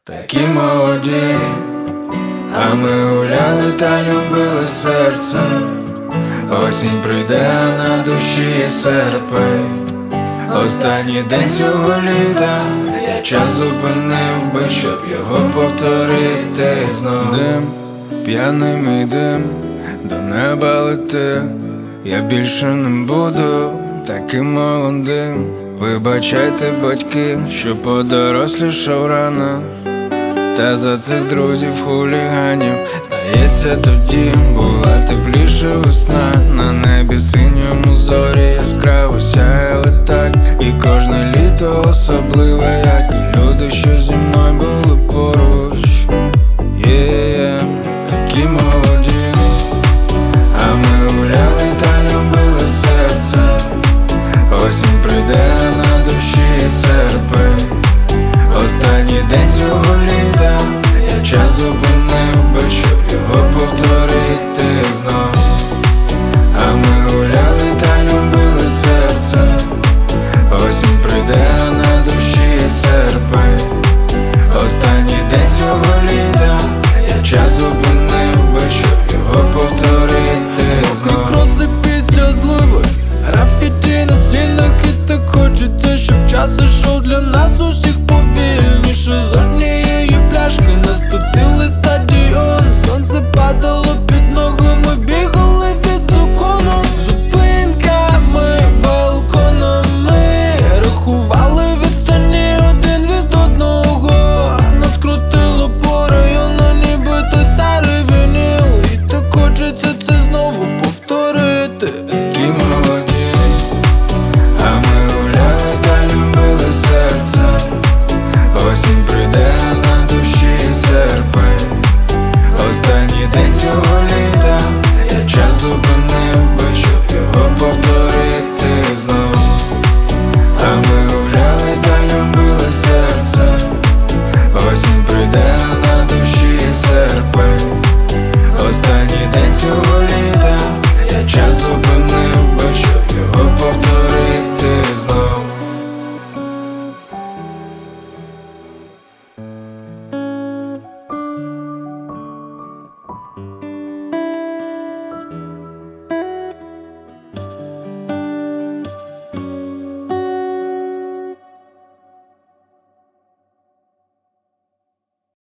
Такі молоді, а ми гуляли та любили серцем. Осінь прийде, а на душі серпень. Останній день цього літа, я час зупинив би, щоб його повторити знов. Дим, п'яний мій дим, до неба лети. Я більше не буду таким молодим. Вибачайте, батьки, що подорослішав рано. Та за цих друзів-хуліганів, здається, тоді була тепліша весна. На небі синьому зорі яскраво сяяли так. І кожне літо особливе, як і люди, що зі мною були поруч. Такі молоді, а ми гуляли та любили серце. Осінь прийде, на душі серпень. Останній день цього літа, я час зупинив би, щоб його повторити знов. А ми гуляли та любили серце. Осінь прийде, на душі серпень. Останній день цього літа, я час зупинив би, щоб його повторити знов. Кроси після зливи, графіті на стінах, і так хочеться, щоб час ішов для нас усіх повільніше. З однієї пляшки нас